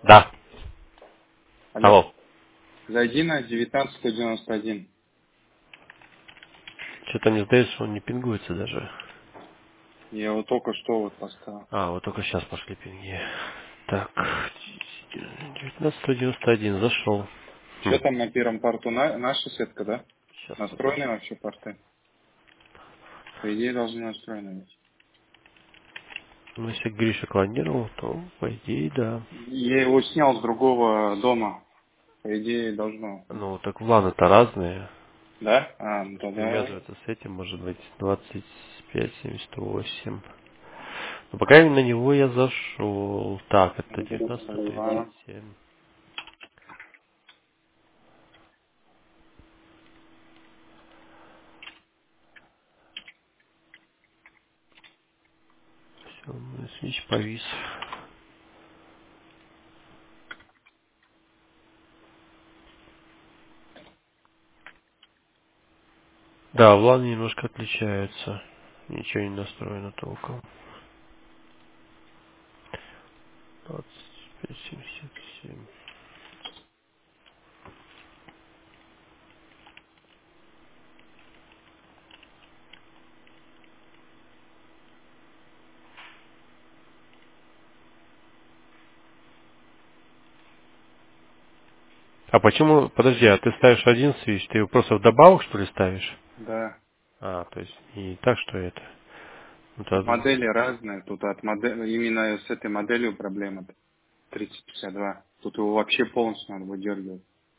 Да. Алло. Алло. Зайди на 1991. Что-то мне сдается, он не пингуется даже. Я его только что вот поставил. А, вот только сейчас пошли пинги. Так, 1991 зашел. Что там на первом порту? Наша сетка, да? Сейчас Настроены посмотрим. вообще порты? По идее должны настроены быть. Ну, если Гриша клонировал, то, по идее, да. Я его снял с другого дома. По идее должно. Ну, так вланы-то разные. Да? А, ну тогда... Привязывается с этим, может быть, 2578. Ну, пока на него я зашел. Так, это 1937. Все, свич повис. Да, вланы немножко отличаются. Ничего не настроено толком. 2577. А почему, подожди, а ты ставишь один свич, ты его просто вдобавок, что ли, ставишь? Да. А, то есть не так, что это. Вот Тут одну. модели разные. Тут от модели... Именно с этой моделью проблема. 3052. Тут его вообще полностью надо выдергивать.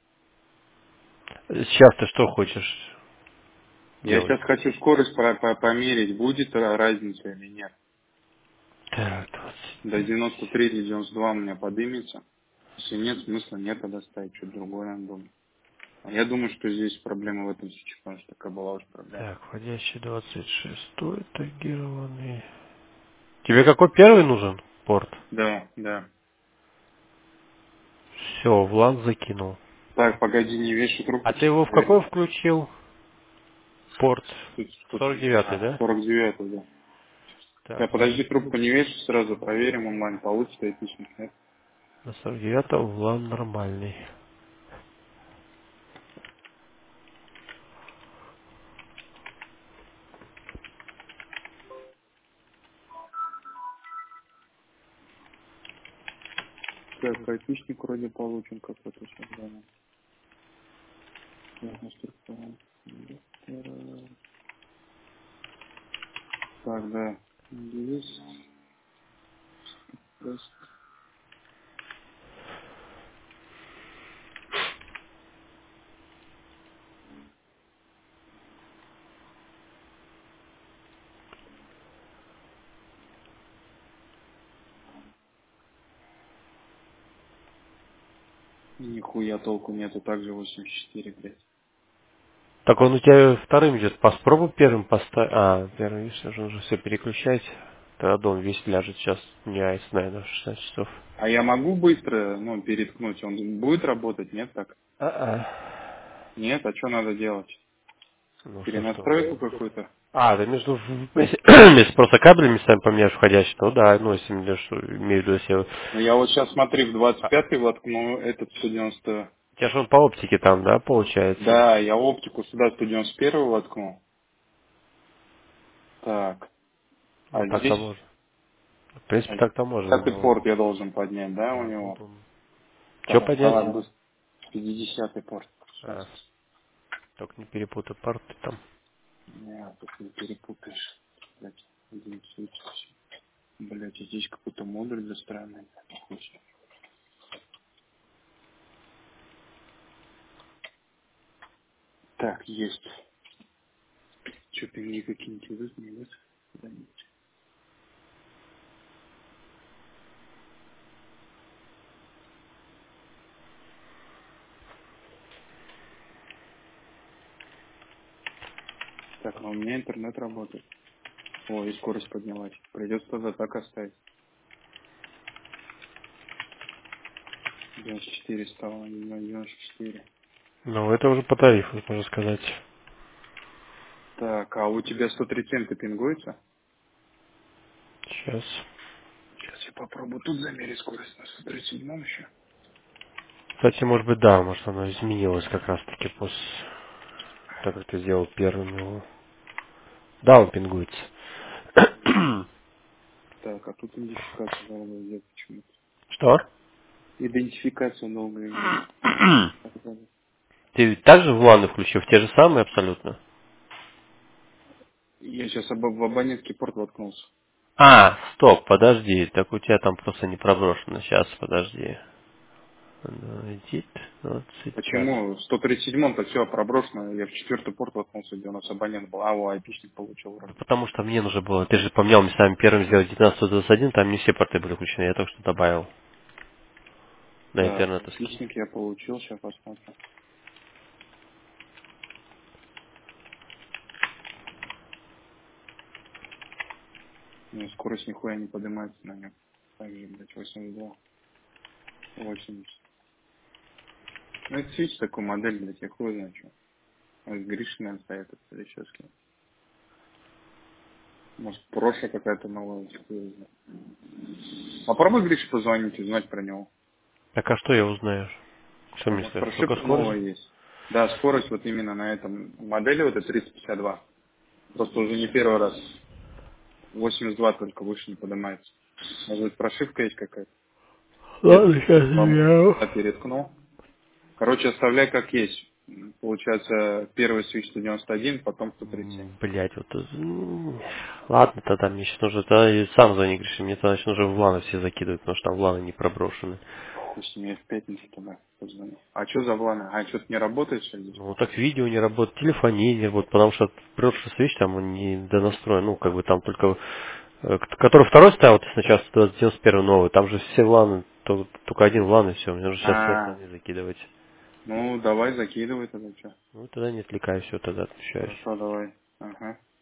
Сейчас ты что хочешь Я делать? сейчас хочу скорость померить, будет разница или нет. Так, До 25. 93 или 92 у меня подымется. Если нет, смысла нет, тогда ставить что-то другое, надо думать. А я думаю, что здесь проблема в этом случае, потому что такая была уже проблема. Так, входящий 26, тагированный. Тебе какой первый нужен порт? Да, да. Все, в лан закинул. Так, погоди, не вешай А трубку. ты его в какой включил? Порт Тут 49, да? 49, да. Да, Так, подожди, трубку не вешай, сразу проверим онлайн, получится эпичных, нет? на 49 в лан нормальный. Так, эпичник вроде получен какой-то сейчас, да. Так, да. Есть. Нихуя толку нету, также 84, блядь. Так он у тебя вторым идет. Попробуй первым поставить. А, первый, видишь, нужно уже все переключать. Тогда дом весь ляжет сейчас. Не айс, наверное, 16 часов. А я могу быстро, ну, переткнуть? Он будет работать, нет так? А-а. Нет, а что надо делать? Ну что? Перенастройку какую-то? А, да между... Если просто кабели местами поменяешь входящие, то да, ну если имею в виду, если... Ну, я вот сейчас, смотри, в А, 25-й воткну этот 190. у тебя же он по оптике там, да, получается? Да, я оптику сюда 191 воткнул. Так, Ну а так-то здесь можно. В принципе, а так-то можно, 50-й но... порт я должен поднять, да, у Да, него? тут он... Че Так, поднять? давай быстро. 50-й порт. Сейчас. А, только не перепутай порты там. Не, тут не перепутаешь. Блять, один свич. Блять, здесь какой-то модуль застроенный. Так, есть. Что, пинги какие-нибудь идут, не идут? Да нет. Так, а у меня интернет работает. О, и скорость поднялась. Придется тогда так оставить. 94 стало, на 94. Ну, это уже по тарифу, можно сказать. Так, а у тебя 137 пингуется? Сейчас. Сейчас я попробую тут замерить скорость на 137 еще. Кстати, может быть, да, может оно изменилось как раз таки после, так как ты сделал первым его. Да, он пингуется. Так, а тут идентификацию долго идет почему-то. Что? Идентификация долго идет. Так, ладно. Ты ведь также в ланы включил, в те же самые абсолютно? Я сейчас в абонентский порт воткнулся. А, стоп, подожди, так у тебя там просто не проброшено. Сейчас, подожди. Edit 25. Почему? В 137-м-то все проброшено. Я в четвертый порт воткнулся, где у нас абонент был. А, о, айпишник получил Да вроде. потому что мне нужно было, ты же поменял местами первым сделать 1921, там не все порты были включены, я только что добавил на Так, интернетовский. айпишник я получил, сейчас посмотрим. Ну, скорость нихуя не поднимается на нем. Так же, блядь, 82, 80. Ну, это свич такой модель, блядь, я хуй знаю, что. Гришина стоит, это или сейчас. Может, прошлая какая-то новая, хуй знает. Попробуй Грише позвонить, узнать про него. Так а что я узнаю? Что А мне может, скажешь? Только прошивка скорость? новая есть. Да, скорость вот именно на этом модели, вот это 352. Просто уже не первый раз. 82 только выше не поднимается. Может быть, прошивка есть какая-то. Нет, Ладно, сейчас по-моему, я. сюда переткнул. Короче, оставляй как есть. Получается, первый свич 191, потом 137. Блять, вот ладно, тогда мне сейчас нужно, тогда и сам звони, Гриша, мне тогда сейчас нужно в ланы все закидывать, потому что там в ланы не проброшены. Хуй с ними, я в пятницу туда позвоню. А что за вланы? А что-то не работает, что ли, здесь? Ну, так видео не работает, телефония не работает, потому что прошлый свич там он не донастроен, ну, как бы там только, который второй ставил, ты сначала 191 новый, там же все ланы, только один лан и все, мне нужно сейчас все А, остальные закидывать. ну давай закидывай тогда, что. Ну, тогда не отвлекаюсь, все, тогда отключаюсь. Хорошо, давай. Ага.